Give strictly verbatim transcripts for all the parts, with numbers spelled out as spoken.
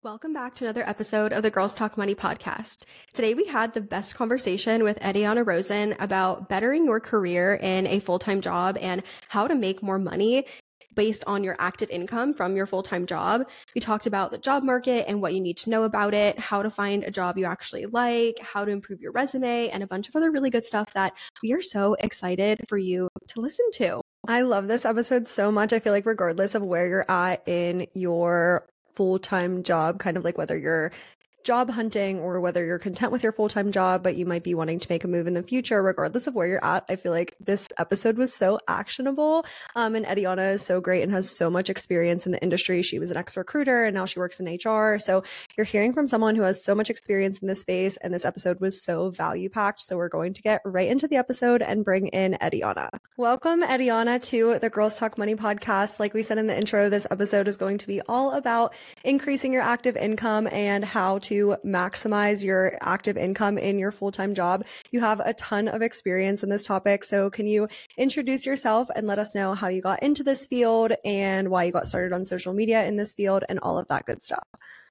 Welcome back to another episode of the Girls Talk Money podcast. Today we had the best conversation with Ediana Rosen about bettering your career in a full-time job and how to make more money based on your active income from your full-time job. We talked about the job market and what you need to know about it, how to find a job you actually like, how to improve your resume, and a bunch of other really good stuff that we are so excited for you to listen to. I love this episode so much. I feel like regardless of where you're at in your full-time job, kind of like whether you're job hunting or whether you're content with your full-time job, but you might be wanting to make a move in the future, regardless of where you're at, I feel like this episode was so actionable. Um, and Ediana is so great and has so much experience in the industry. She was an ex-recruiter and now she works in H R. So you're hearing from someone who has so much experience in this space, and this episode was so value-packed. So we're going to get right into the episode and bring in Ediana. Welcome, Ediana, to the Girls Talk Money podcast. Like we said in the intro, this episode is going to be all about increasing your active income and how to to maximize your active income in your full-time job. You have a ton of experience in this topic. So can you introduce yourself and let us know how you got into this field and why you got started on social media in this field and all of that good stuff?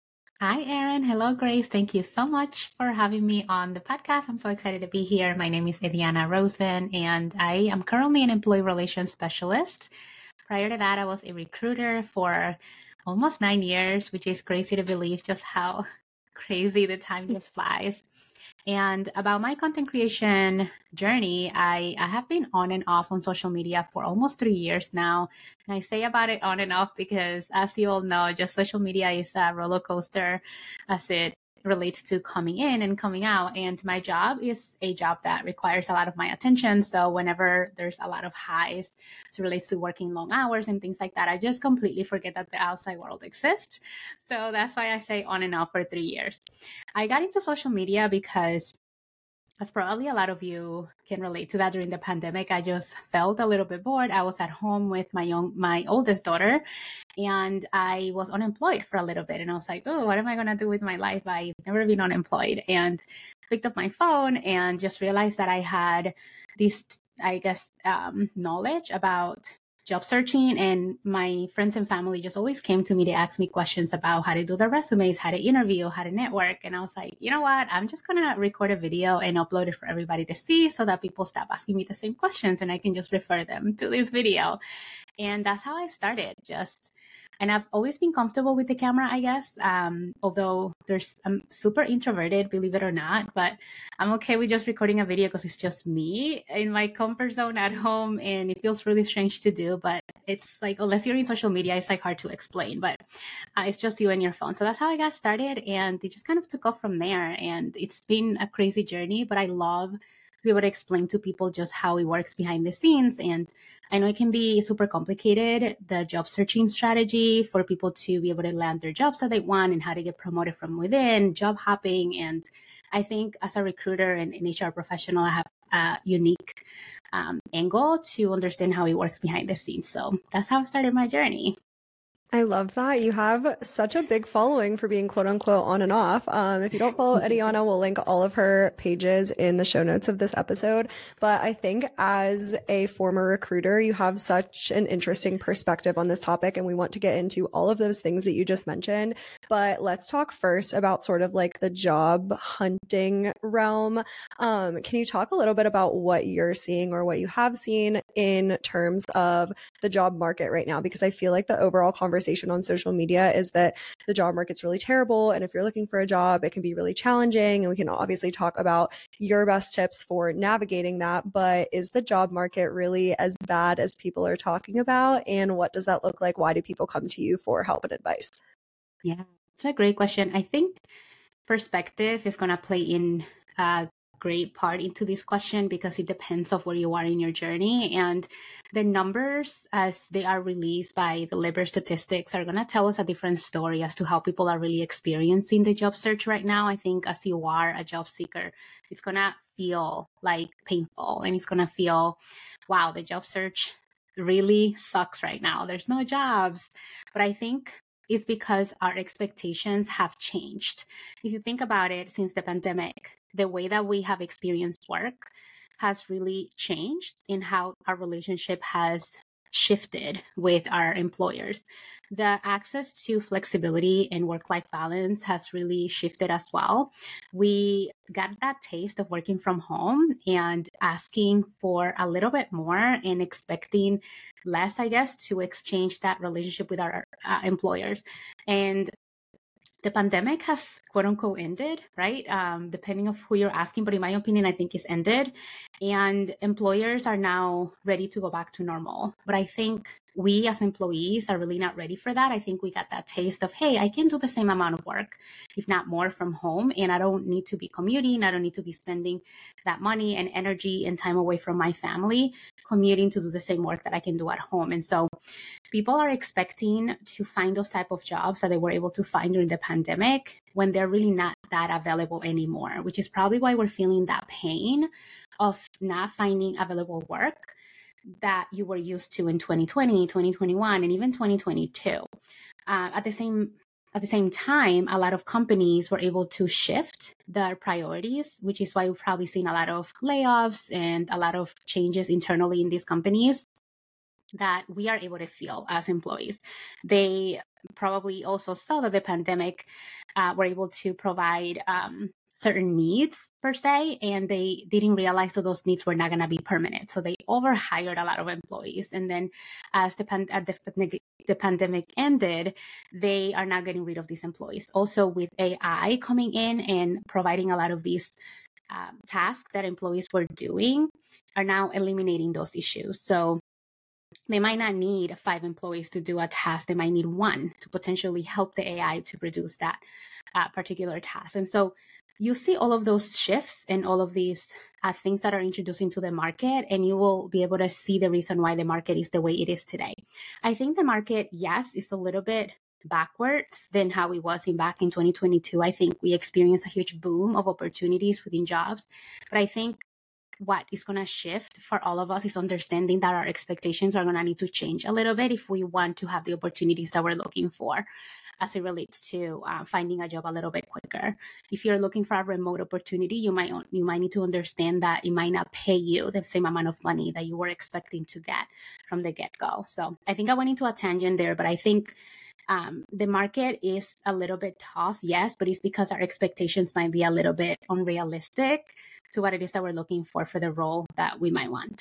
Hi, Erin. Hello, Grace. Thank you so much for having me on the podcast. I'm so excited to be here. My name is Ediana Rosen, and I am currently an employee relations specialist. Prior to that, I was a recruiter for almost nine years, which is crazy to believe just how crazy the time just flies. And about my content creation journey, I, I have been on and off on social media for almost three years now. And I say about it on and off because, as you all know, just social media is a roller coaster as it relates to coming in and coming out. And my job is a job that requires a lot of my attention. So whenever there's a lot of highs, as it relates to working long hours and things like that, I just completely forget that the outside world exists. So that's why I say on and off for three years. I got into social media because, as probably a lot of you can relate to that, during the pandemic, I just felt a little bit bored. I was at home with my young, my oldest daughter, and I was unemployed for a little bit. And I was like, oh, what am I going to do with my life? I've never been unemployed. And picked up my phone and just realized that I had this, I guess, um, knowledge about job searching, and my friends and family just always came to me to ask me questions about how to do their resumes, how to interview, how to network. And I was like, you know what, I'm just going to record a video and upload it for everybody to see so that people stop asking me the same questions and I can just refer them to this video. And that's how I started. Just, and I've always been comfortable with the camera, I guess. Um, although there's, I'm super introverted, believe it or not, but I'm okay with just recording a video because it's just me in my comfort zone at home, and it feels really strange to do. But it's like, unless you're in social media, it's like hard to explain. But uh, it's just you and your phone. So that's how I got started, and it just kind of took off from there. And it's been a crazy journey, but I love to be able to explain to people just how it works behind the scenes. And I know it can be super complicated, the job searching strategy for people to be able to land their jobs that they want and how to get promoted from within, job hopping. And I think as a recruiter and an H R professional, I have a unique um, angle to understand how it works behind the scenes. So that's how I started my journey. I love that. You have such a big following for being quote unquote on and off. Um, if you don't follow Ediana, we'll link all of her pages in the show notes of this episode. But I think as a former recruiter, you have such an interesting perspective on this topic, and we want to get into all of those things that you just mentioned. But let's talk first about sort of like the job hunting realm. Um, can you talk a little bit about what you're seeing or what you have seen in terms of the job market right now? Because I feel like the overall conversation on social media is that the job market's really terrible, and if you're looking for a job, it can be really challenging, and we can obviously talk about your best tips for navigating that. But is the job market really as bad as people are talking about, and what does that look like? Why do people come to you for help and advice? Yeah, it's a great question. I think perspective is going to play in a great part into this question because it depends of where you are in your journey, and the numbers as they are released by the labor statistics are going to tell us a different story as to how people are really experiencing the job search right now. I think as you are a job seeker, it's going to feel like painful, and it's going to feel, wow, the job search really sucks right now. There's no jobs. But I think it's because our expectations have changed. If you think about it, since the pandemic, the way that we have experienced work has really changed in how our relationship has shifted with our employers. The access to flexibility and work-life balance has really shifted as well. We got that taste of working from home and asking for a little bit more and expecting less, I guess, to exchange that relationship with our uh, employers. And the pandemic has quote unquote ended, right? Um, depending of who you're asking, but in my opinion, I think it's ended. And employers are now ready to go back to normal. But I think we as employees are really not ready for that. I think we got that taste of, hey, I can do the same amount of work, if not more, from home. And I don't need to be commuting. I don't need to be spending that money and energy and time away from my family commuting to do the same work that I can do at home. And so people are expecting to find those type of jobs that they were able to find during the pandemic when they're really not that available anymore, which is probably why we're feeling that pain of not finding available work that you were used to in twenty twenty, twenty twenty-one, and even twenty twenty-two. Uh, at the same At the same time, a lot of companies were able to shift their priorities, which is why we've probably seen a lot of layoffs and a lot of changes internally in these companies that we are able to feel as employees. They probably also saw that the pandemic uh, were able to provide um, certain needs per se, and they didn't realize that those needs were not going to be permanent. So they overhired a lot of employees. And then as the, pan- at the, the pandemic ended, they are now getting rid of these employees. Also with A I coming in and providing a lot of these um, tasks that employees were doing are now eliminating those issues. So they might not need five employees to do a task. They might need one to potentially help the A I to produce that uh, particular task. And so you see all of those shifts and all of these uh, things that are introduced into the market, and you will be able to see the reason why the market is the way it is today. I think the market, yes, is a little bit backwards than how it was in back in twenty twenty-two. I think we experienced a huge boom of opportunities within jobs, but I think what is going to shift for all of us is understanding that our expectations are going to need to change a little bit if we want to have the opportunities that we're looking for as it relates to uh, finding a job a little bit quicker. If you're looking for a remote opportunity, you might you might need to understand that it might not pay you the same amount of money that you were expecting to get from the get-go. So I think I went into a tangent there, but I think Um, the market is a little bit tough, yes, but it's because our expectations might be a little bit unrealistic to what it is that we're looking for for the role that we might want.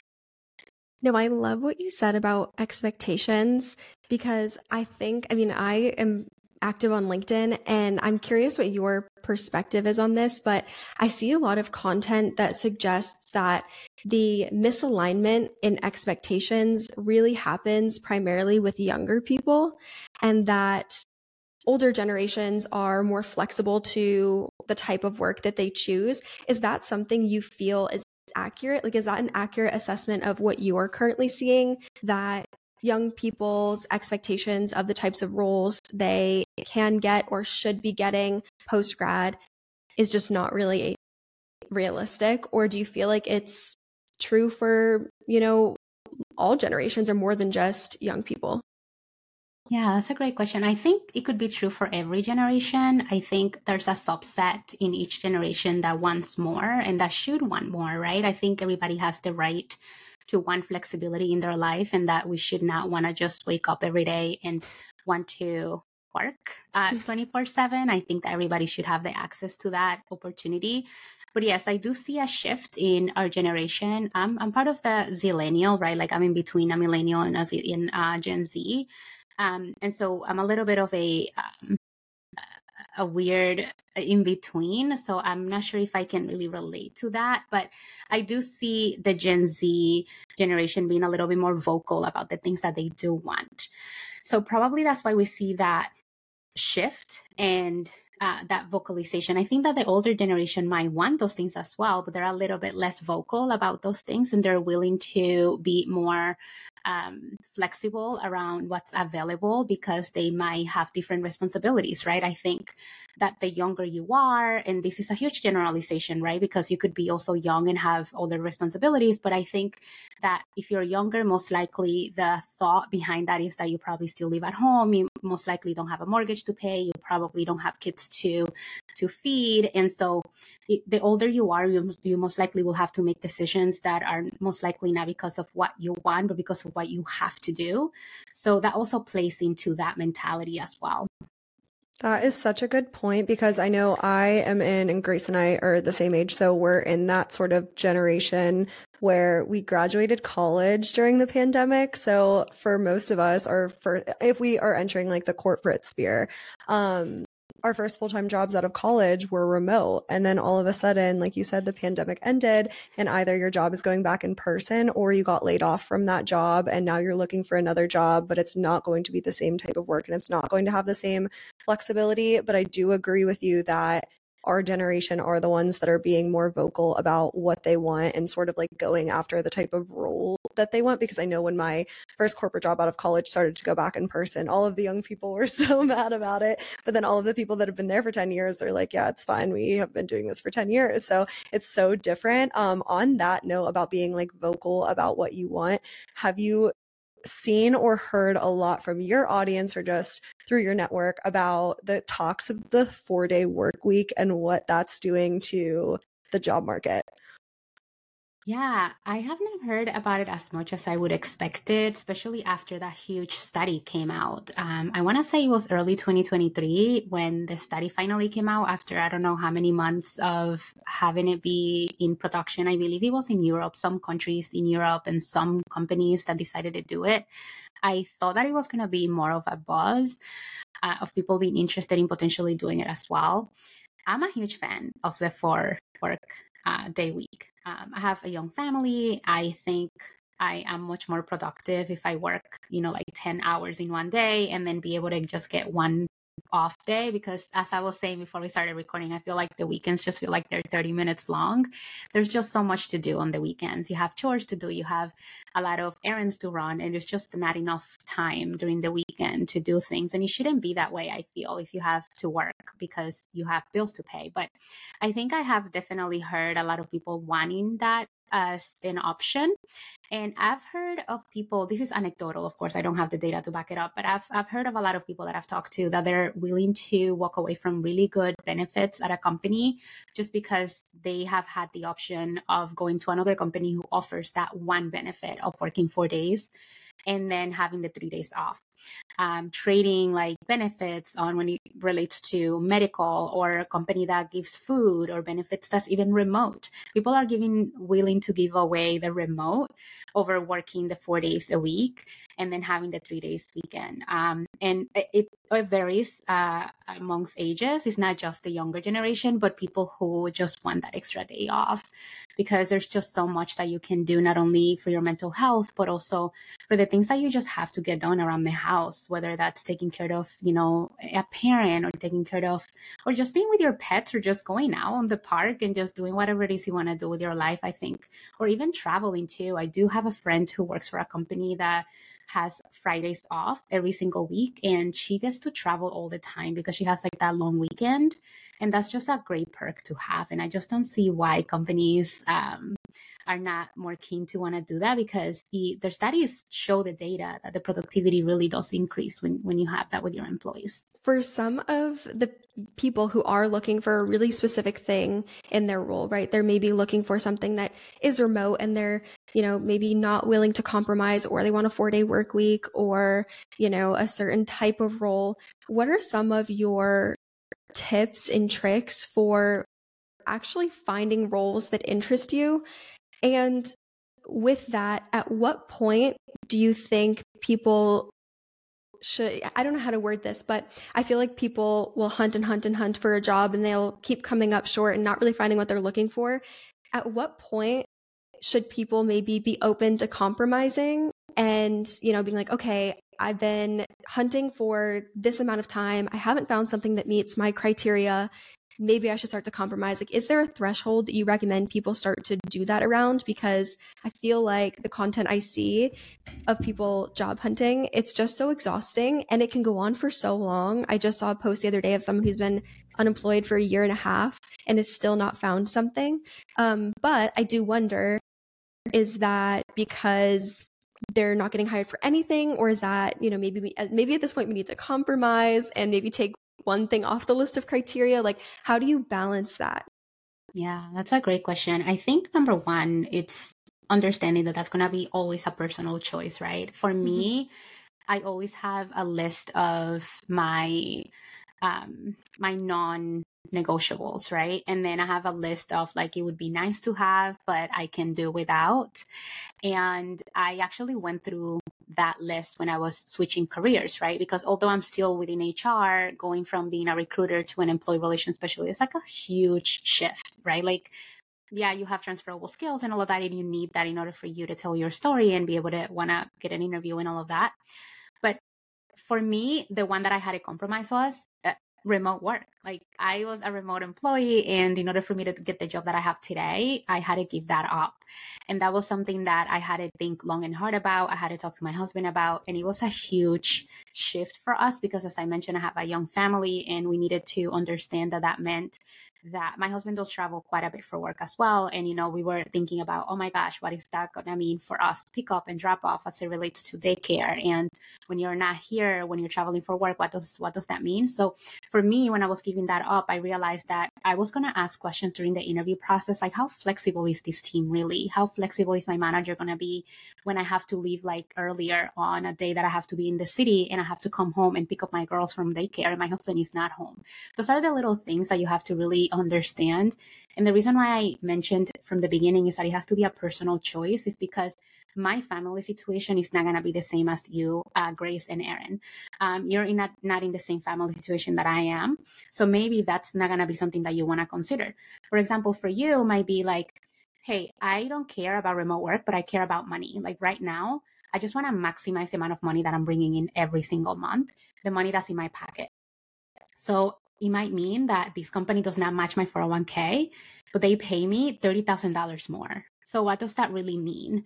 No, I love what you said about expectations, because I think, I mean, I am active on LinkedIn and I'm curious what your perspective is on this, but I see a lot of content that suggests that the misalignment in expectations really happens primarily with younger people, and that older generations are more flexible to the type of work that they choose. Is that something you feel is accurate? Like, is that an accurate assessment of what you are currently seeing, that young people's expectations of the types of roles they can get or should be getting post-grad is just not really realistic? Or do you feel like it's true for, you know, all generations or more than just young people? Yeah, that's a great question. I think it could be true for every generation. I think there's a subset in each generation that wants more and that should want more, right? I think everybody has the right to want flexibility in their life, and that we should not want to just wake up every day and want to work uh, twenty-four seven. I think that everybody should have the access to that opportunity. But yes, I do see a shift in our generation. I'm, I'm part of the Zillennial, right? Like I'm in between a millennial and a Z, in uh, Gen Z. Um, and so I'm a little bit of a um, a weird in between. So I'm not sure if I can really relate to that. But I do see the Gen Z generation being a little bit more vocal about the things that they do want. So probably that's why we see that shift and uh, that vocalization. I think that the older generation might want those things as well, but they're a little bit less vocal about those things, and they're willing to be more um, flexible around what's available because they might have different responsibilities, right? I think that the younger you are, and this is a huge generalization, right? Because you could be also young and have older responsibilities, but I think that if you're younger, most likely the thought behind that is that you probably still live at home. You most likely don't have a mortgage to pay. You probably don't have kids to to feed. And so it, the older you are, you, you most likely will have to make decisions that are most likely not because of what you want, but because of what you have to do. So that also plays into that mentality as well. That is such a good point, because I know I am in, and Grace and I are the same age. So we're in that sort of generation where we graduated college during the pandemic. So for most of us, or for, if we are entering like the corporate sphere, um, our first full-time jobs out of college were remote. And then all of a sudden, like you said, the pandemic ended, and either your job is going back in person or you got laid off from that job and now you're looking for another job, but it's not going to be the same type of work and it's not going to have the same flexibility. But I do agree with you that our generation are the ones that are being more vocal about what they want and sort of like going after the type of role that they want. Because I know when my first corporate job out of college started to go back in person, all of the young people were so mad about it. But then all of the people that have been there for ten years, they're like, yeah, it's fine. We have been doing this for ten years. So it's so different. Um, on that note about being like vocal about what you want, have you seen or heard a lot from your audience or just through your network about the talks of the four day work week and what that's doing to the job market? Yeah, I haven't heard about it as much as I would expect it, especially after that huge study came out. Um, I want to say it was early twenty twenty-three when the study finally came out after I don't know how many months of having it be in production. I believe it was in Europe, some countries in Europe and some companies that decided to do it. I thought that it was going to be more of a buzz uh, of people being interested in potentially doing it as well. I'm a huge fan of the four work uh, day week. Um, I have a young family. I think I am much more productive if I work, you know, like ten hours in one day and then be able to just get one off day, because as I was saying before we started recording, I feel like the weekends just feel like they're thirty minutes long. There's just so much to do on the weekends. You have chores to do, you have a lot of errands to run, and there's just not enough time during the weekend to do things. And it shouldn't be that way, I feel, if you have to work because you have bills to pay. But I think I have definitely heard a lot of people wanting that as an option. And I've heard of people, this is anecdotal, of course, I don't have the data to back it up, but I've I've heard of a lot of people that I've talked to that they're willing to walk away from really good benefits at a company just because they have had the option of going to another company who offers that one benefit of working four days and then having the three days off. Um, trading like benefits on when it relates to medical, or a company that gives food or benefits that's even remote. People are giving willing to give away the remote over working the four days a week and then having the three days weekend. Um, and it, it varies uh, amongst ages. It's not just the younger generation, but people who just want that extra day off, because there's just so much that you can do, not only for your mental health, but also for the things that you just have to get done around the house, whether that's taking care of, you know, a parent, or taking care of, or just being with your pets, or just going out on the park and just doing whatever it is you want to do with your life, I think, or even traveling too. I do have a friend who works for a company that has Fridays off every single week, and she gets to travel all the time because she has like that long weekend. And that's just a great perk to have. And I just don't see why companies um, are not more keen to want to do that, because the, their studies show the data that the productivity really does increase when, when you have that with your employees. For some of the people who are looking for a really specific thing in their role, right? They're maybe looking for something that is remote and they're, you know, maybe not willing to compromise, or they want a four day work week, or, you know, a certain type of role. What are some of your tips and tricks for actually finding roles that interest you? And with that, at what point do you think people should, I don't know how to word this, but I feel like people will hunt and hunt and hunt for a job and they'll keep coming up short and not really finding what they're looking for. At what point should people maybe be open to compromising and, you know, being like, okay, I've been hunting for this amount of time. I haven't found something that meets my criteria. Maybe I should start to compromise. Like, is there a threshold that you recommend people start to do that around? Because I feel like the content I see of people job hunting, it's just so exhausting and it can go on for so long. I just saw a post the other day of someone who's been unemployed for a year and a half and has still not found something. Um, but I do wonder, is that because they're not getting hired for anything, or is that, you know, maybe we, maybe at this point we need to compromise and maybe take one thing off the list of criteria? Like, how do you balance that? Yeah, that's a great question. I think number one, it's understanding that that's going to be always a personal choice, right? For mm-hmm. me, I always have a list of my um, my non-negotiables, right? And then I have a list of like, it would be nice to have, but I can do without. And I actually went through that list when I was switching careers, right? Because although I'm still within H R, going from being a recruiter to an employee relations specialist is like a huge shift, right? Like, yeah, you have transferable skills and all of that, and you need that in order for you to tell your story and be able to want to get an interview and all of that. But for me, the one that I had to compromise was uh, remote work. Like I was a remote employee, and in order for me to get the job that I have today, I had to give that up. And that was something that I had to think long and hard about. I had to talk to my husband about, and it was a huge shift for us because, as I mentioned, I have a young family, and we needed to understand that that meant that my husband does travel quite a bit for work as well. And, you know, we were thinking about, oh my gosh, what is that going to mean for us pick up and drop off as it relates to daycare? And when you're not here, when you're traveling for work, what does, what does that mean? So for me, when I was giving that up, I realized that I was going to ask questions during the interview process, like how flexible is this team really? How flexible is my manager going to be when I have to leave like earlier on a day that I have to be in the city and I have to come home and pick up my girls from daycare and my husband is not home? Those are the little things that you have to really understand. And the reason why I mentioned from the beginning is that it has to be a personal choice is because my family situation is not going to be the same as you, uh, Grace and Erin. Um, you're in not, not in the same family situation that I am. So maybe that's not going to be something that you want to consider. For example, for you might be like, hey, I don't care about remote work, but I care about money. Like right now, I just want to maximize the amount of money that I'm bringing in every single month, the money that's in my pocket. So it might mean that this company does not match my four oh one k, but they pay me thirty thousand dollars more. So what does that really mean?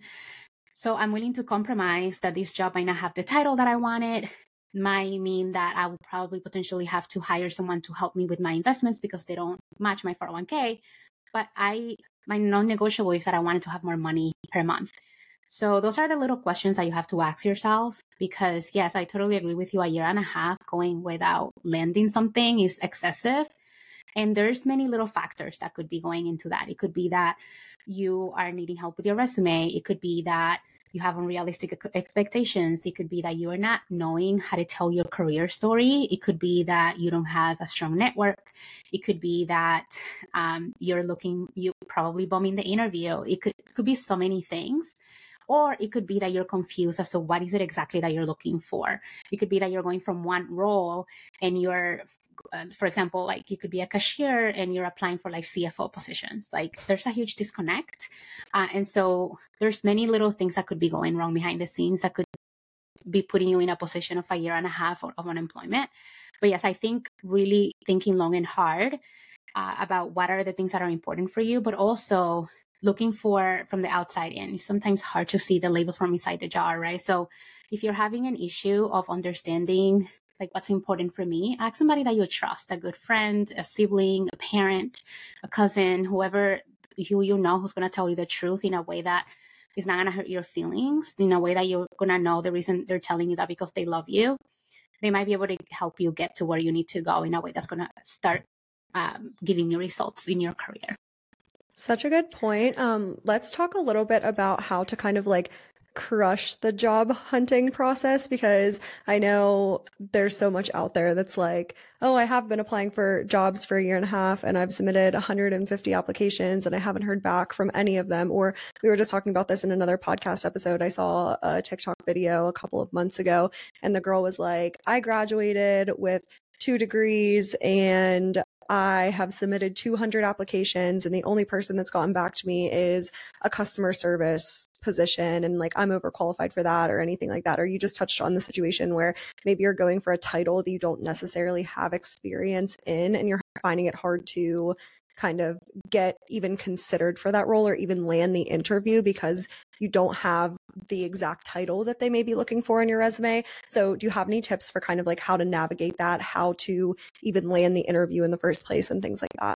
So I'm willing to compromise that this job might not have the title that I wanted, might mean that I will probably potentially have to hire someone to help me with my investments because they don't match my four oh one k. But I, my non-negotiable is that I wanted to have more money per month. So those are the little questions that you have to ask yourself because, yes, I totally agree with you. A year and a half going without landing something is excessive. And there's many little factors that could be going into that. It could be that you are needing help with your resume. It could be that you have unrealistic expectations. It could be that you are not knowing how to tell your career story. It could be that you don't have a strong network. It could be that um, you're looking, you probably bombing the interview. It could, it could be so many things. Or it could be that you're confused as to what is it exactly that you're looking for. It could be that you're going from one role and you're, uh, for example, like you could be a cashier and you're applying for like C F O positions. Like there's a huge disconnect. Uh, and so there's many little things that could be going wrong behind the scenes that could be putting you in a position of a year and a half of unemployment. But yes, I think really thinking long and hard uh, about what are the things that are important for you, but also looking for from the outside in. It's sometimes hard to see the label from inside the jar, right? So if you're having an issue of understanding like what's important for me, ask somebody that you trust, a good friend, a sibling, a parent, a cousin, whoever who you know who's going to tell you the truth in a way that is not going to hurt your feelings, in a way that you're going to know the reason they're telling you that because they love you. They might be able to help you get to where you need to go in a way that's going to start um, giving you results in your career. Such a good point. Um, let's talk a little bit about how to kind of like crush the job hunting process, because I know there's so much out there that's like, oh, I have been applying for jobs for a year and a half and I've submitted one hundred fifty applications and I haven't heard back from any of them. Or we were just talking about this in another podcast episode. I saw a TikTok video a couple of months ago and the girl was like, I graduated with two degrees and I have submitted two hundred applications and the only person that's gotten back to me is a customer service position. And like, I'm overqualified for that or anything like that. Or you just touched on the situation where maybe you're going for a title that you don't necessarily have experience in and you're finding it hard to kind of get even considered for that role or even land the interview because you don't have the exact title that they may be looking for in your resume. So do you have any tips for kind of like how to navigate that, how to even land the interview in the first place and things like that?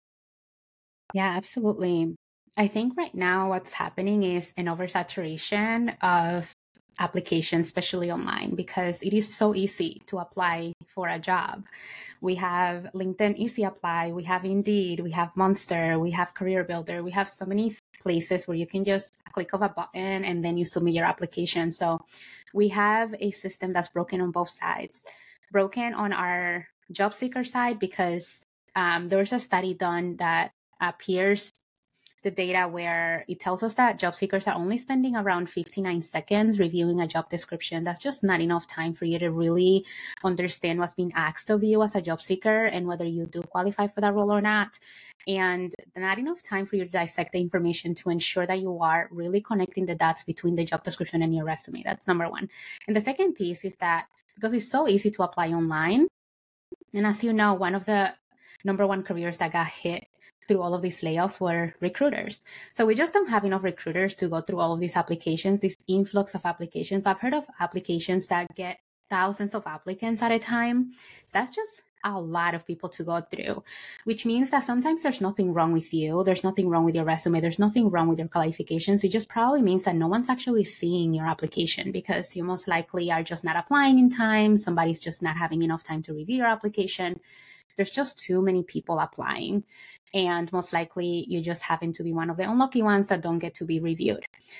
Yeah, absolutely. I think right now what's happening is an oversaturation of applications, especially online, because it is so easy to apply for a job. We have LinkedIn Easy Apply, we have Indeed, we have Monster, we have Career Builder. We have so many places where you can just click of a button and then you submit your application. So we have a system that's broken on both sides. Broken on our job seeker side because um, there's a study done that appears the data where it tells us that job seekers are only spending around fifty-nine seconds reviewing a job description. That's just not enough time for you to really understand what's being asked of you as a job seeker and whether you do qualify for that role or not. And not enough time for you to dissect the information to ensure that you are really connecting the dots between the job description and your resume. That's number one. And the second piece is that because it's so easy to apply online, and as you know, one of the number one careers that got hit through all of these layoffs were recruiters. So we just don't have enough recruiters to go through all of these applications, this influx of applications. I've heard of applications that get thousands of applicants at a time. That's just a lot of people to go through, which means that sometimes there's nothing wrong with you. There's nothing wrong with your resume. There's nothing wrong with your qualifications. It just probably means that no one's actually seeing your application because you most likely are just not applying in time. Somebody's just not having enough time to review your application. There's just too many people applying. And most likely you just happen to be one of the unlucky ones that don't get to be reviewed.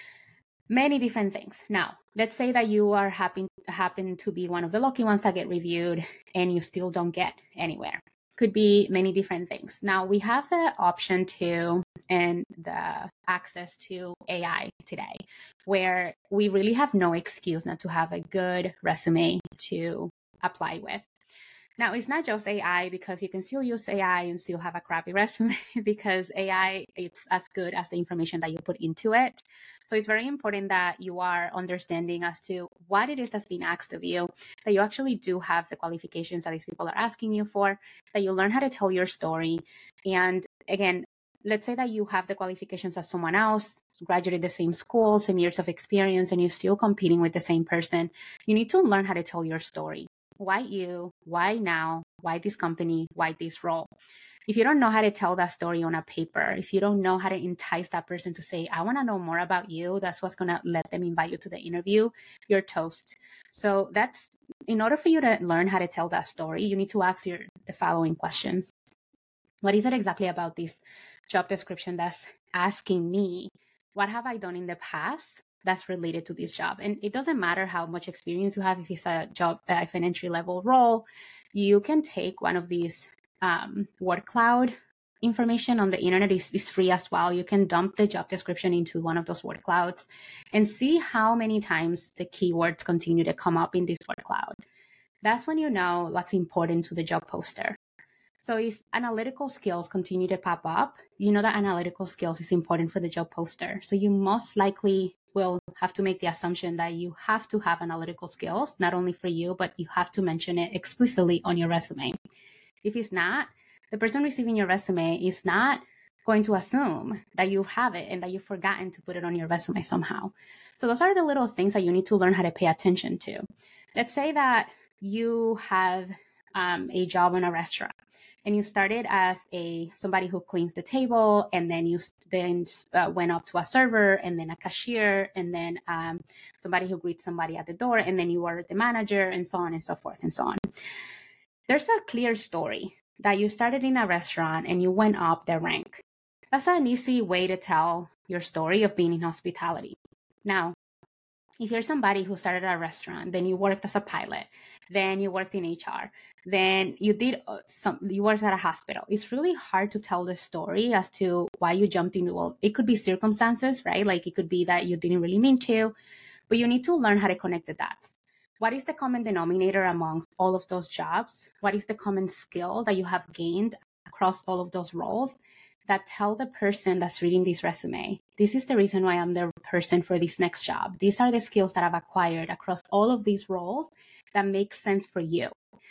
Many different things. Now, let's say that you are happen, happen to be one of the lucky ones that get reviewed and you still don't get anywhere. Could be many different things. Now, we have the option to and the access to A I today, where we really have no excuse not to have a good resume to apply with. Now, it's not just A I because you can still use A I and still have a crappy resume because A I, it's as good as the information that you put into it. So it's very important that you are understanding as to what it is that's being asked of you, that you actually do have the qualifications that these people are asking you for, that you learn how to tell your story. And again, let's say that you have the qualifications as someone else, graduated the same school, same years of experience, and you're still competing with the same person. You need to learn how to tell your story. Why you? Why now? Why this company? Why this role? If you don't know how to tell that story on a paper, if you don't know how to entice that person to say, I want to know more about you, that's what's going to let them invite you to the interview, you're toast. So that's, in order for you to learn how to tell that story, you need to ask your the following questions. What is it exactly about this job description that's asking me, what have I done in the past that's related to this job? And it doesn't matter how much experience you have. If it's a job, uh, if an entry level role, you can take one of these um, word cloud information on the internet is, is free as well. You can dump the job description into one of those word clouds and see how many times the keywords continue to come up in this word cloud. That's when you know what's important to the job poster. So if analytical skills continue to pop up, you know that analytical skills is important for the job poster. So you most likely will have to make the assumption that you have to have analytical skills, not only for you, but you have to mention it explicitly on your resume. If it's not, the person receiving your resume is not going to assume that you have it and that you've forgotten to put it on your resume somehow. So those are the little things that you need to learn how to pay attention to. Let's say that you have um, a job in a restaurant. And you started as a somebody who cleans the table, and then you then uh, went up to a server, and then a cashier, and then um, somebody who greets somebody at the door, and then you were the manager, and so on and so forth and so on. There's a clear story that you started in a restaurant and you went up the rank. That's an easy way to tell your story of being in hospitality. Now, if you're somebody who started at a restaurant, then you worked as a pilot, then you worked in H R, then you did some, you worked at a hospital. It's really hard to tell the story as to why you jumped into, well, it could be circumstances, right? Like it could be that you didn't really mean to, but you need to learn how to connect the dots. What is the common denominator amongst all of those jobs? What is the common skill that you have gained across all of those roles that tell the person that's reading this resume, this is the reason why I'm the person for this next job. These are the skills that I've acquired across all of these roles that make sense for you.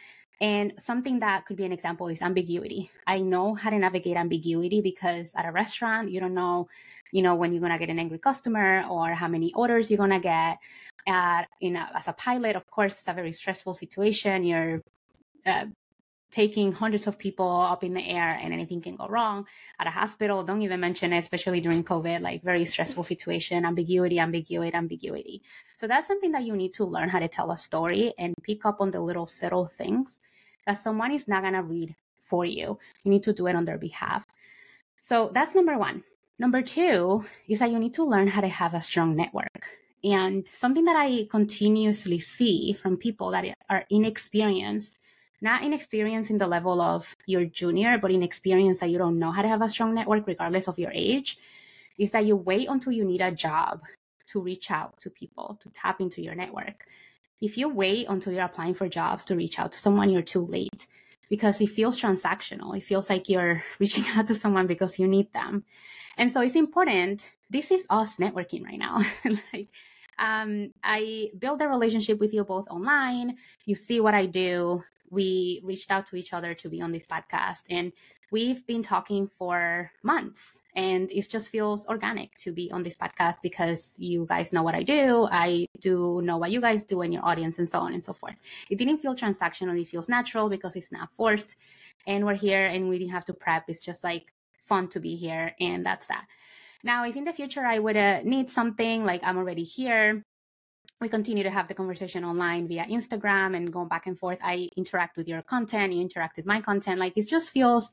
And something that could be an example is ambiguity. I know how to navigate ambiguity because at a restaurant, you don't know, you know, when you're going to get an angry customer or how many orders you're going to get. At, in a, as a pilot, of course, it's a very stressful situation. You're uh, taking hundreds of people up in the air and anything can go wrong. At a hospital, don't even mention it, especially during COVID, like very stressful situation, ambiguity, ambiguity, ambiguity. So that's something that you need to learn how to tell a story and pick up on the little subtle things that someone is not going to read for you. You need to do it on their behalf. So that's number one. Number two is that you need to learn how to have a strong network. And something that I continuously see from people that are inexperienced, not inexperienced in the level of your junior, but inexperienced that you don't know how to have a strong network regardless of your age, is that you wait until you need a job to reach out to people, to tap into your network. If you wait until you're applying for jobs to reach out to someone, you're too late, because it feels transactional. It feels like you're reaching out to someone because you need them. And so it's important. This is us networking right now. like, um, I build a relationship with you both online. You see what I do. We reached out to each other to be on this podcast, and we've been talking for months, and it just feels organic to be on this podcast because you guys know what I do. I do know what you guys do in your audience, and so on and so forth. It didn't feel transactional. It feels natural because it's not forced, and we're here and we didn't have to prep. It's just like fun to be here, and that's that. Now, if in the future I would uh, need something, like I'm already here, we continue to have the conversation online via Instagram and going back and forth. I interact with your content, you interact with my content. Like, it just feels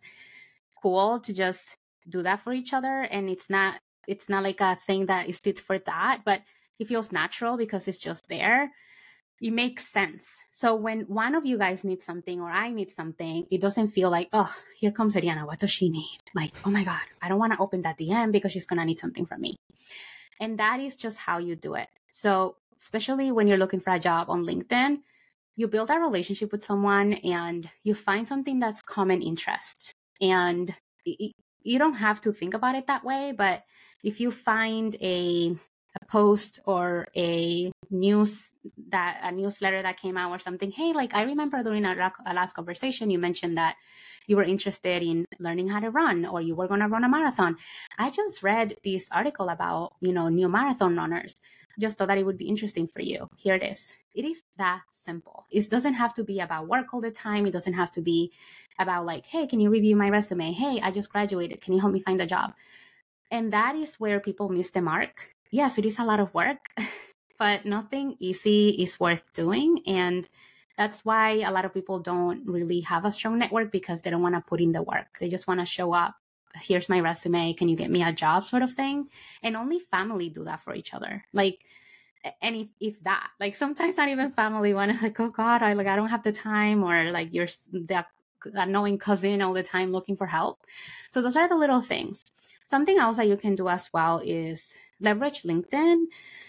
cool to just do that for each other. And it's not, it's not like a thing that is did for that, but it feels natural because it's just there. It makes sense. So when one of you guys needs something or I need something, it doesn't feel like, oh, here comes Ariana. What does she need? Like, oh my God, I don't want to open that D M because she's going to need something from me. And that is just how you do it. So especially when you're looking for a job on LinkedIn, you build a relationship with someone and you find something that's common interest. And you don't have to think about it that way, but if you find a, a post or a news that a newsletter that came out or something, hey, like I remember during our, our last conversation, you mentioned that you were interested in learning how to run, or you were going to run a marathon. I just read this article about, you know, new marathon runners. Just thought that it would be interesting for you. Here it is. It is that simple. It doesn't have to be about work all the time. It doesn't have to be about like, hey, can you review my resume? Hey, I just graduated. Can you help me find a job? And that is where people miss the mark. Yes, it is a lot of work, but nothing easy is worth doing. And that's why a lot of people don't really have a strong network, because they don't want to put in the work. They just want to show up. Here's my resume. Can you get me a job, sort of thing? And only family do that for each other. Like, and if, if that, like sometimes not even family want to like, oh God, I like, I don't have the time, or like you're that annoying cousin all the time looking for help. So those are the little things. Something else that you can do as well is leverage LinkedIn,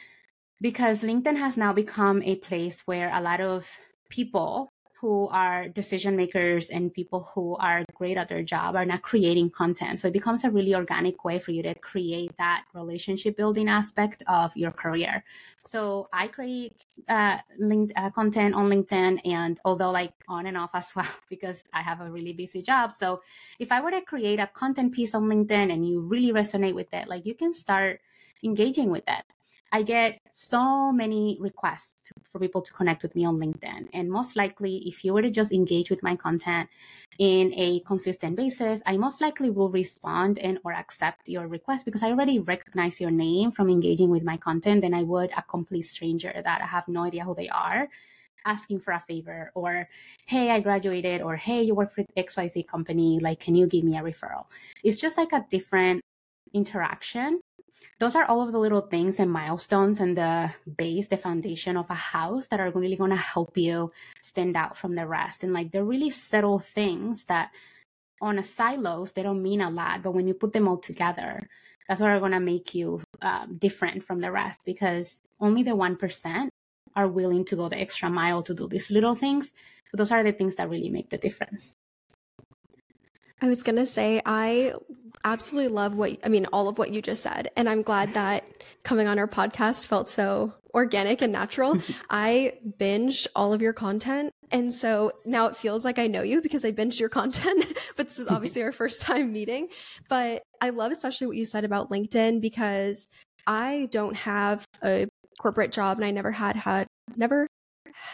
because LinkedIn has now become a place where a lot of people who are decision makers and people who are great at their job are not creating content. So it becomes a really organic way for you to create that relationship building aspect of your career. So I create uh, linked, uh, content on LinkedIn, and although like on and off as well, because I have a really busy job. So if I were to create a content piece on LinkedIn and you really resonate with it, like you can start engaging with it. I get so many requests to, for people to connect with me on LinkedIn. And most likely, if you were to just engage with my content in a consistent basis, I most likely will respond and or accept your request, because I already recognize your name from engaging with my content than I would a complete stranger that I have no idea who they are asking for a favor, or, hey, I graduated, or, hey, you work for X Y Z company, like, can you give me a referral? It's just like a different interaction. Those are all of the little things and milestones and the base, the foundation of a house that are really going to help you stand out from the rest. And like, they're really subtle things that on a silos, they don't mean a lot, but when you put them all together, that's what are going to make you uh, different from the rest, because only the one percent are willing to go the extra mile to do these little things. But those are the things that really make the difference. I was going to say, I absolutely love what, I mean, all of what you just said. And I'm glad that coming on our podcast felt so organic and natural. I binged all of your content. And so now it feels like I know you because I binged your content, but this is obviously our first time meeting. But I love especially what you said about LinkedIn, because I don't have a corporate job and I never had had, never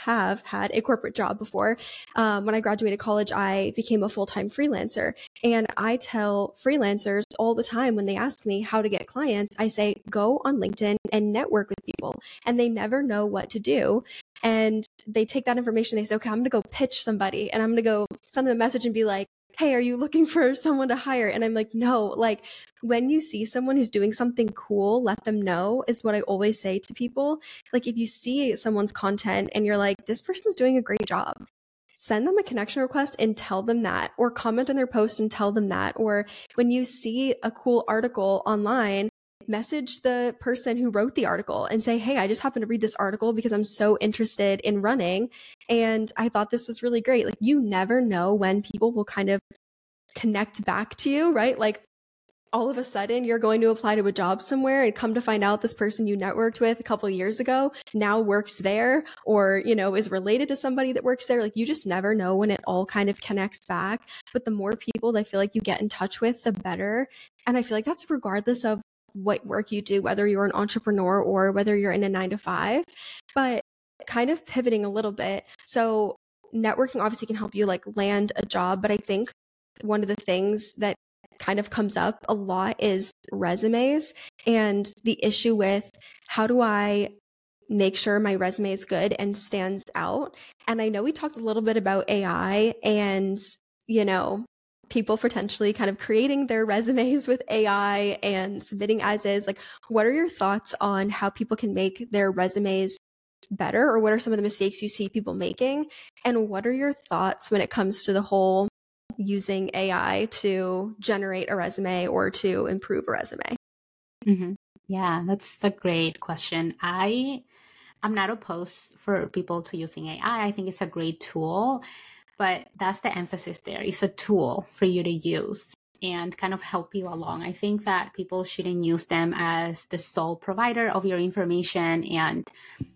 have had a corporate job before. Um, when I graduated college, I became a full-time freelancer. And I tell freelancers all the time when they ask me how to get clients, I say, go on LinkedIn and network with people. And they never know what to do. And they take that information, they say, okay, I'm going to go pitch somebody and I'm going to go send them a message and be like, hey, are you looking for someone to hire? And I'm like, no, like when you see someone who's doing something cool, let them know is what I always say to people. Like if you see someone's content and you're like, this person's doing a great job, send them a connection request and tell them that, or comment on their post and tell them that. Or when you see a cool article online, message the person who wrote the article and say, hey, I just happened to read this article because I'm so interested in running and I thought this was really great. Like you never know when people will kind of connect back to you, right? Like all of a sudden you're going to apply to a job somewhere and come to find out this person you networked with a couple of years ago now works there, or, you know, is related to somebody that works there. Like you just never know when it all kind of connects back. But the more people I feel like you get in touch with, the better. And I feel like that's regardless of what work you do, whether you're an entrepreneur or whether you're in a nine to five. But kind of pivoting a little bit. So networking obviously can help you like land a job. But I think one of the things that kind of comes up a lot is resumes and the issue with how do I make sure my resume is good and stands out. And I know we talked a little bit about A I and, you know, people potentially kind of creating their resumes with A I and submitting as is. Like, what are your thoughts on how people can make their resumes better, or what are some of the mistakes you see people making? And what are your thoughts when it comes to the whole using A I to generate a resume or to improve a resume? Mm-hmm. Yeah, that's a great question. I I'm not opposed for people to using A I. I think it's a great tool, but that's the emphasis there. It's a tool for you to use and kind of help you along. I think that people shouldn't use them as the sole provider of your information. And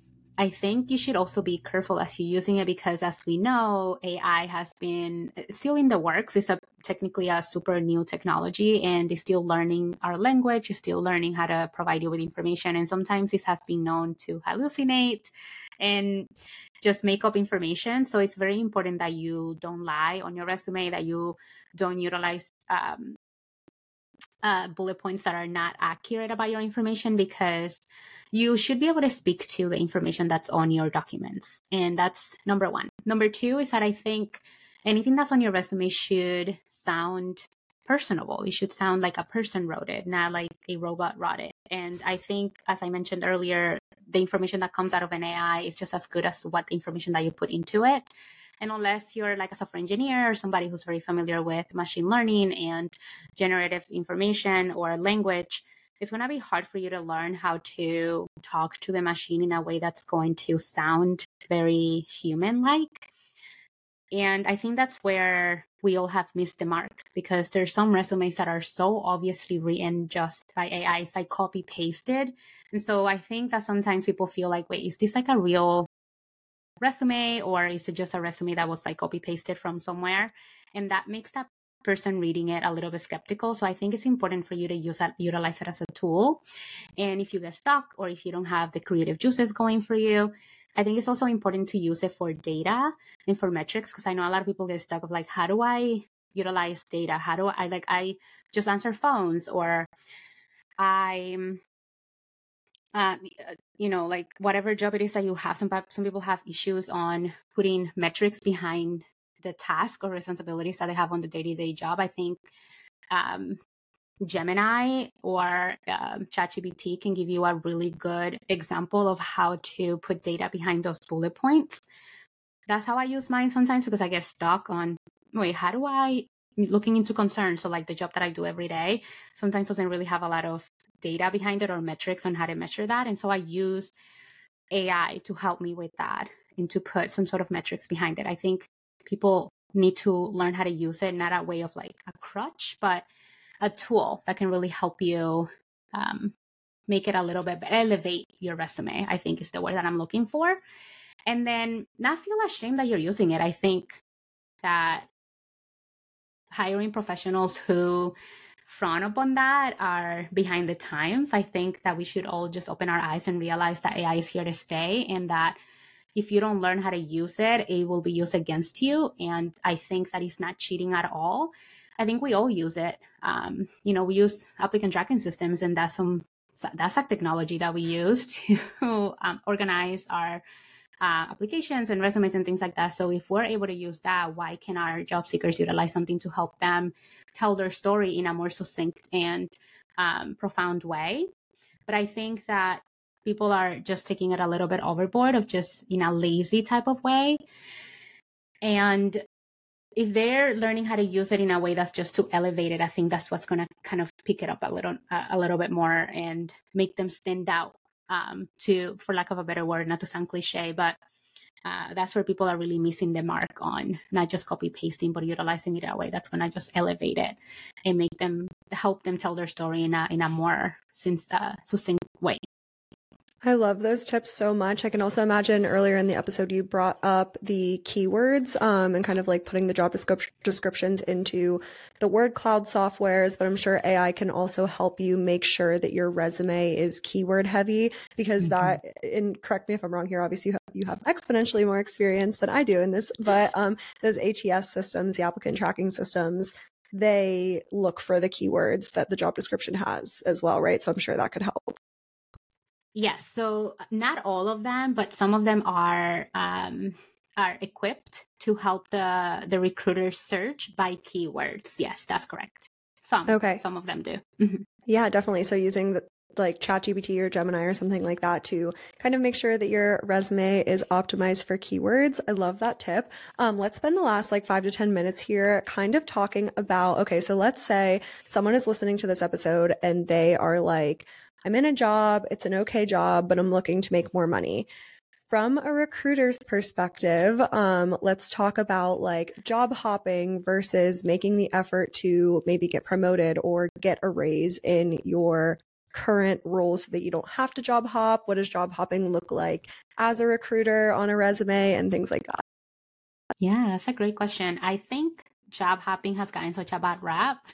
I think you should also be careful as you're using it, because as we know, A I has been still in the works. It's a, technically a super new technology, and it's still learning our language, it's still learning how to provide you with information. And sometimes it has been known to hallucinate and just make up information. So it's very important that you don't lie on your resume, that you don't utilize um, uh, bullet points that are not accurate about your information, because you should be able to speak to the information that's on your documents. And that's number one. Number two is that I think anything that's on your resume should sound personable. It should sound like a person wrote it, not like a robot wrote it. And I think, as I mentioned earlier, the information that comes out of an A I is just as good as what the information that you put into it. And unless you're like a software engineer or somebody who's very familiar with machine learning and generative information or language, it's going to be hard for you to learn how to talk to the machine in a way that's going to sound very human-like. And I think that's where we all have missed the mark, because there's some resumes that are so obviously written just by A I. It's like copy pasted. And so I think that sometimes people feel like, wait, is this like a real resume, or is it just a resume that was like copy pasted from somewhere? And that makes that person reading it a little bit skeptical. So I think it's important for you to use that, utilize it as a tool. And if you get stuck, or if you don't have the creative juices going for you, I think it's also important to use it for data and for metrics, because I know a lot of people get stuck of like, how do I utilize data? How do I, like, I just answer phones, or I'm, uh, you know, like whatever job it is that you have. Some, some people have issues on putting metrics behind the task or responsibilities that they have on the day-to-day job. I think um, Gemini or um, ChatGPT can give you a really good example of how to put data behind those bullet points. That's how I use mine sometimes, because I get stuck on, wait, how do I, looking into concerns. So like the job that I do every day sometimes doesn't really have a lot of data behind it or metrics on how to measure that. And so I use A I to help me with that and to put some sort of metrics behind it. I think people need to learn how to use it, not a way of like a crutch, but a tool that can really help you um, make it a little bit better, elevate your resume, I think is the word that I'm looking for. And then not feel ashamed that you're using it. I think that hiring professionals who frown upon that are behind the times. I think that we should all just open our eyes and realize that A I is here to stay, and that if you don't learn how to use it, it will be used against you. And I think that is not cheating at all. I think we all use it. Um, you know, we use applicant tracking systems, and that's some that's a technology that we use to um, organize our uh, applications and resumes and things like that. So if we're able to use that, why can our job seekers utilize something to help them tell their story in a more succinct and um, profound way? But I think that people are just taking it a little bit overboard of just in a lazy type of way. And if they're learning how to use it in a way that's just to elevate it, I think that's what's going to kind of pick it up a little, uh, a little bit more and make them stand out. Um, to, for lack of a better word, not to sound cliche, but uh, that's where people are really missing the mark on not just copy pasting, but utilizing it in a way that's going to just elevate it and make them help them tell their story in a in a more uh, succinct way. I love those tips so much. I can also imagine earlier in the episode you brought up the keywords um, and kind of like putting the job descrip- descriptions into the word cloud softwares, but I'm sure A I can also help you make sure that your resume is keyword heavy, because mm-hmm. that, and correct me if I'm wrong here, obviously you have, you have exponentially more experience than I do in this, but um, those A T S systems, the applicant tracking systems, they look for the keywords that the job description has as well, right? So I'm sure that could help. Yes. So not all of them, but some of them are um, are equipped to help the the recruiters search by keywords. Yes, that's correct. Some. Okay. Some of them do. Mm-hmm. Yeah, definitely. So using the like ChatGPT or Gemini or something like that to kind of make sure that your resume is optimized for keywords. I love that tip. Um, let's spend the last like five to ten minutes here kind of talking about, okay, so let's say someone is listening to this episode and they are like, I'm in a job, it's an okay job, but I'm looking to make more money. From a recruiter's perspective, um, let's talk about like job hopping versus making the effort to maybe get promoted or get a raise in your current role so that you don't have to job hop. What does job hopping look like as a recruiter on a resume and things like that? Yeah, that's a great question. I think job hopping has gotten such a bad rap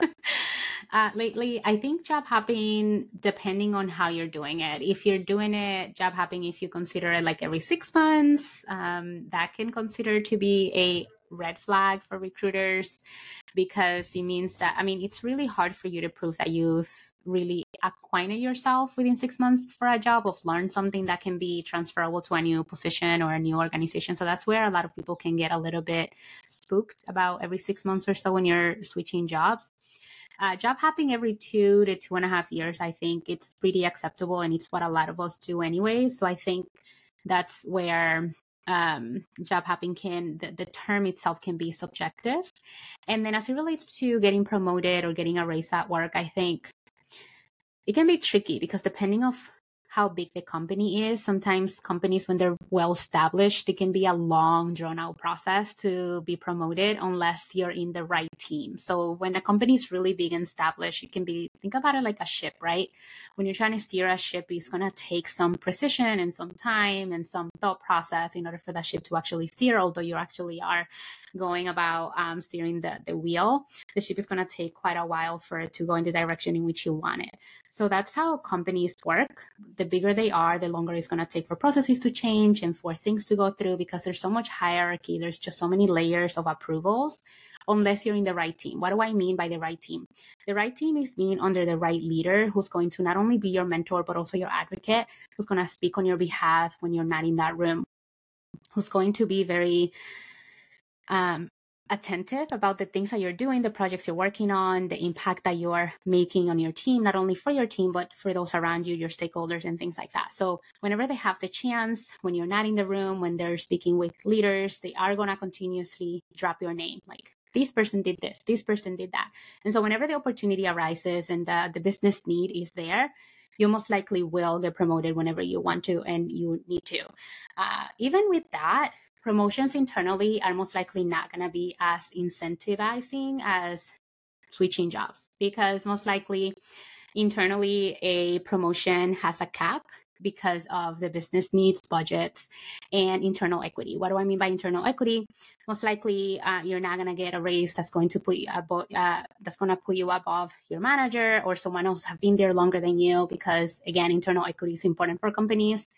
uh, lately. I think job hopping, depending on how you're doing it, if you're doing it, job hopping, if you consider it like every six months, um, that can consider to be a red flag for recruiters, because it means that, I mean, it's really hard for you to prove that you've really acquainted yourself within six months for a job, of learn something that can be transferable to a new position or a new organization. So that's where a lot of people can get a little bit spooked about every six months or so when you're switching jobs. Uh, job hopping every two to two and a half years, I think it's pretty acceptable, and it's what a lot of us do anyway. So I think that's where um, job hopping can, the, the term itself can be subjective. And then as it relates to getting promoted or getting a raise at work, I think it can be tricky, because depending on how big the company is, sometimes companies, when they're well established, it can be a long drawn out process to be promoted unless you're in the right team. So when a company is really big and established, it can be, think about it like a ship, right? When you're trying to steer a ship, it's going to take some precision and some time and some thought process in order for that ship to actually steer, although you actually are going about um, steering the, the wheel. The ship is going to take quite a while for it to go in the direction in which you want it. So that's how companies work. The bigger they are, the longer it's going to take for processes to change and for things to go through, because there's so much hierarchy. There's just so many layers of approvals, unless you're in the right team. What do I mean by the right team? The right team is being under the right leader, who's going to not only be your mentor, but also your advocate, who's going to speak on your behalf when you're not in that room, who's going to be very um, attentive about the things that you're doing, the projects you're working on, the impact that you are making on your team, not only for your team, but for those around you, your stakeholders and things like that. So whenever they have the chance, when you're not in the room, when they're speaking with leaders, they are going to continuously drop your name. Like, this person did this, this person did that. And so whenever the opportunity arises and the, the business need is there, you most likely will get promoted whenever you want to and you need to. Uh, even with that, promotions internally are most likely not going to be as incentivizing as switching jobs, because most likely internally a promotion has a cap because of the business needs, budgets, and internal equity. What do I mean by internal equity? Most likely uh, you're not going to get a raise that's going to put you above, uh, that's going to put you above your manager or someone else have been there longer than you, because again, internal equity is important for companies.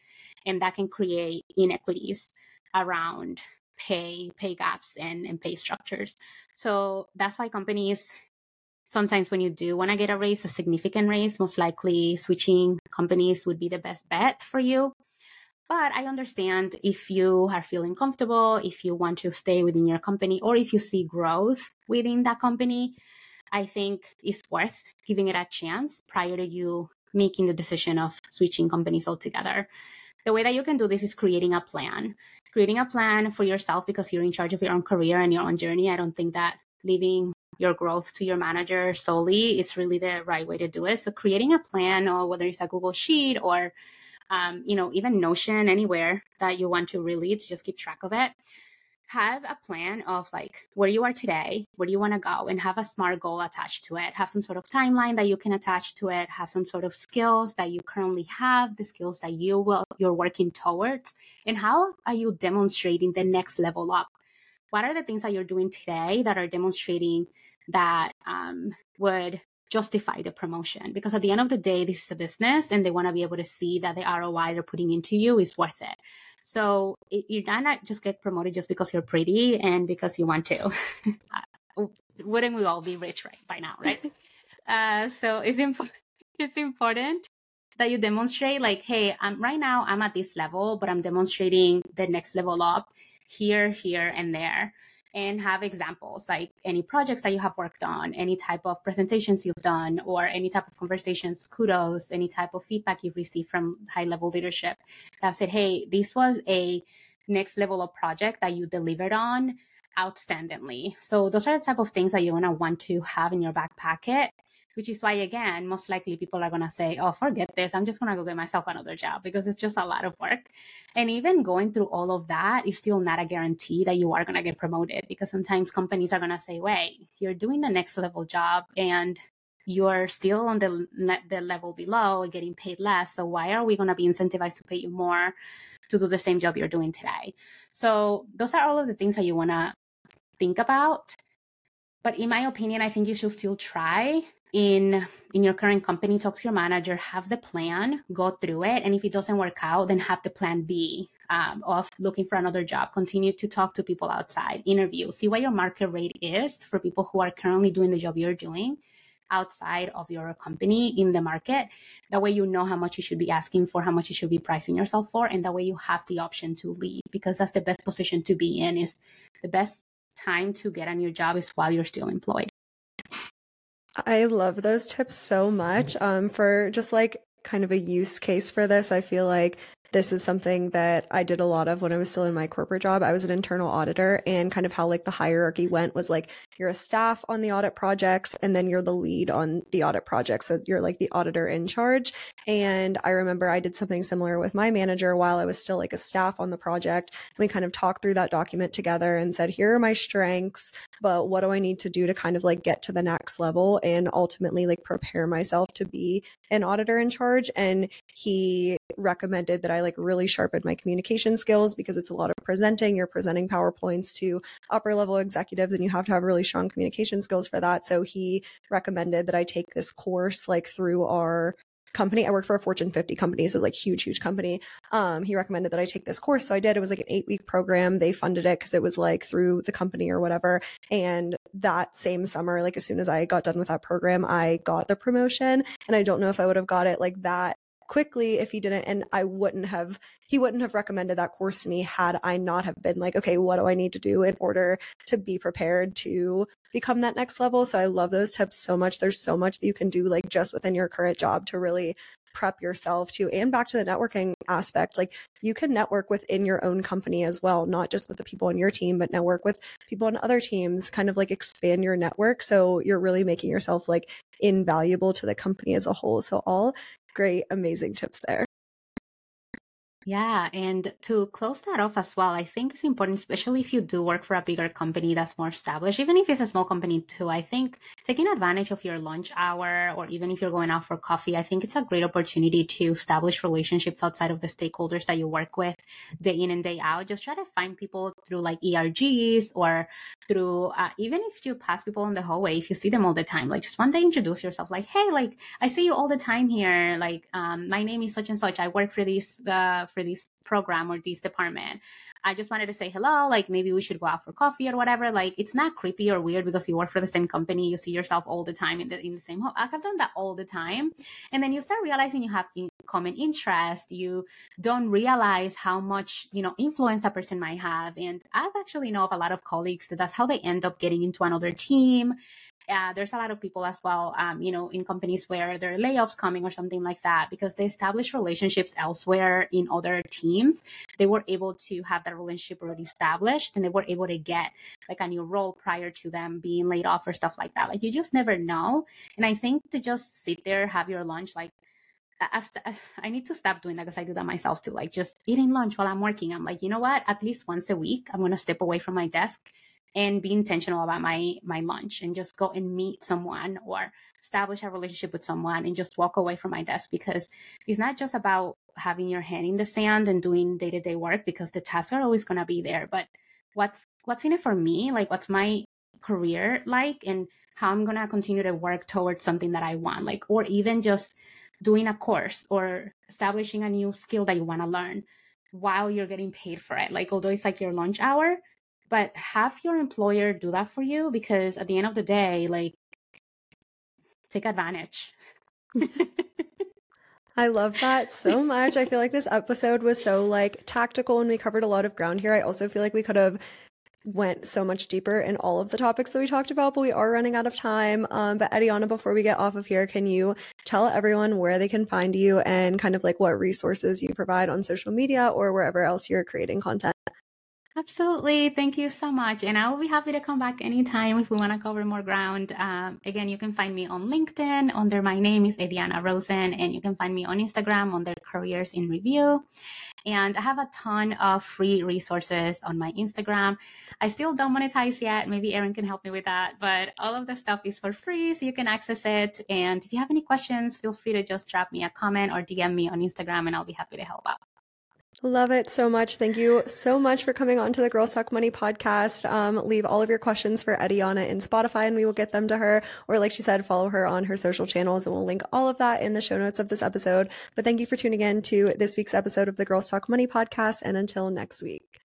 And that can create inequities around pay, pay gaps, and, and pay structures. So that's why companies, sometimes when you do want to get a raise, a significant raise, most likely switching companies would be the best bet for you. But I understand if you are feeling comfortable, if you want to stay within your company, or if you see growth within that company, I think it's worth giving it a chance prior to you making the decision of switching companies altogether. The way that you can do this is creating a plan. Creating a plan for yourself because you're in charge of your own career and your own journey. I don't think that leaving your growth to your manager solely is really the right way to do it. So creating a plan, or whether it's a Google Sheet or Um, you know, even Notion, anywhere that you want to really to just keep track of it. Have a plan of like where you are today, where do you want to go, and have a SMART goal attached to it. Have some sort of timeline that you can attach to it. Have some sort of skills that you currently have, the skills that you will you're working towards, and how are you demonstrating the next level up? What are the things that you're doing today that are demonstrating that um, would justify the promotion? Because at the end of the day, this is a business and they want to be able to see that the R O I they're putting into you is worth it. So it, you're not just get promoted just because you're pretty and because you want to. Wouldn't we all be rich right by now, right? uh, so it's, imp- it's important that you demonstrate like, hey, I'm right now I'm at this level, but I'm demonstrating the next level up here, here, and there. And have examples like any projects that you have worked on, any type of presentations you've done, or any type of conversations, kudos, any type of feedback you've received from high-level leadership that have said, hey, this was a next level of project that you delivered on outstandingly. So those are the type of things that you're going to want to have in your back pocket, which is why, again, most likely people are going to say, oh, forget this. I'm just going to go get myself another job because it's just a lot of work. And even going through all of that is still not a guarantee that you are going to get promoted, because sometimes companies are going to say, wait, you're doing the next level job and you're still on the, the level below and getting paid less. So why are we going to be incentivized to pay you more to do the same job you're doing today? So those are all of the things that you want to think about. But in my opinion, I think you should still try in in your current company, talk to your manager, have the plan, go through it. And if it doesn't work out, then have the plan B um, of looking for another job. Continue to talk to people outside, interview, see what your market rate is for people who are currently doing the job you're doing outside of your company in the market. That way you know how much you should be asking for, how much you should be pricing yourself for, and that way you have the option to leave, because that's the best position to be in. Is the best time to get a new job is while you're still employed. I love those tips so much. Um, for just like kind of a use case for this, I feel like this is something that I did a lot of when I was still in my corporate job. I was an internal auditor, and kind of how like the hierarchy went was like you're a staff on the audit projects and then you're the lead on the audit projects. So you're like the auditor in charge. And I remember I did something similar with my manager while I was still like a staff on the project. We kind of talked through that document together and said, here are my strengths, but what do I need to do to kind of like get to the next level and ultimately like prepare myself to be an auditor in charge. And he recommended that I like really sharpen my communication skills, because it's a lot of presenting. You're presenting PowerPoints to upper level executives and you have to have really strong communication skills for that. So he recommended that I take this course like through our company. I work for a Fortune fifty company, so like huge, huge company. Um, he recommended that I take this course. So I did. It was like an eight week program. They funded it because it was like through the company or whatever. And that same summer, like as soon as I got done with that program, I got the promotion. And I don't know if I would have got it like that quickly if he didn't, and I wouldn't have, he wouldn't have recommended that course to me had I not have been like, okay, what do I need to do in order to be prepared to become that next level? So I love those tips so much. There's so much that you can do like just within your current job to really prep yourself to. And back to the networking aspect, like you can network within your own company as well, not just with the people on your team, but network with people on other teams, kind of like expand your network. So you're really making yourself like invaluable to the company as a whole. So all great, amazing tips there. Yeah, and to close that off as well, I think it's important, especially if you do work for a bigger company that's more established, even if it's a small company too. I think taking advantage of your lunch hour, or even if you're going out for coffee, I think it's a great opportunity to establish relationships outside of the stakeholders that you work with day in and day out. Just try to find people through like E R Gs, or through, uh, even if you pass people in the hallway, if you see them all the time, like just one day introduce yourself, like, hey, like I see you all the time here. Like, um, my name is such and such. I work for this, uh, for this program or this department. I just wanted to say hello, like maybe we should go out for coffee or whatever. Like it's not creepy or weird because you work for the same company, you see yourself all the time in the in the same home. I have done that all the time. And then you start realizing you have in common interest. You don't realize how much, you know, influence that person might have. And I've actually know of a lot of colleagues that that's how they end up getting into another team. Uh, there's a lot of people as well, um, you know, in companies where there are layoffs coming or something like that, because they establish relationships elsewhere in other teams. They were able to have that relationship already established, and they were able to get like a new role prior to them being laid off or stuff like that. Like you just never know. And I think to just sit there, have your lunch, like I've st- I need to stop doing that because I do that myself too. Like just eating lunch while I'm working. I'm like, you know what? At least once a week, I'm going to step away from my desk and be intentional about my my lunch and just go and meet someone or establish a relationship with someone and just walk away from my desk, because it's not just about having your hand in the sand and doing day-to-day work, because the tasks are always going to be there. But what's what's in it for me? Like what's my career like, and how I'm going to continue to work towards something that I want, like, or even just doing a course or establishing a new skill that you want to learn while you're getting paid for it. Like, although it's like your lunch hour, but have your employer do that for you, because at the end of the day, like, take advantage. I love that so much. I feel like this episode was so like tactical and we covered a lot of ground here. I also feel like we could have went so much deeper in all of the topics that we talked about, but we are running out of time. Um, but Ediana, before we get off of here, can you tell everyone where they can find you and kind of like what resources you provide on social media or wherever else you're creating content? Absolutely. Thank you so much. And I will be happy to come back anytime if we want to cover more ground. Um, again, you can find me on LinkedIn under my name is Ediana Rosen, and you can find me on Instagram under Careers in Review. And I have a ton of free resources on my Instagram. I still don't monetize yet. Maybe Erin can help me with that, but all of the stuff is for free, so you can access it. And if you have any questions, feel free to just drop me a comment or D M me on Instagram, and I'll be happy to help out. Love it so much. Thank you so much for coming on to the Girls Talk Money podcast. Um, leave all of your questions for Ediana in Spotify and we will get them to her. Or like she said, follow her on her social channels and we'll link all of that in the show notes of this episode. But thank you for tuning in to this week's episode of the Girls Talk Money podcast. And until next week.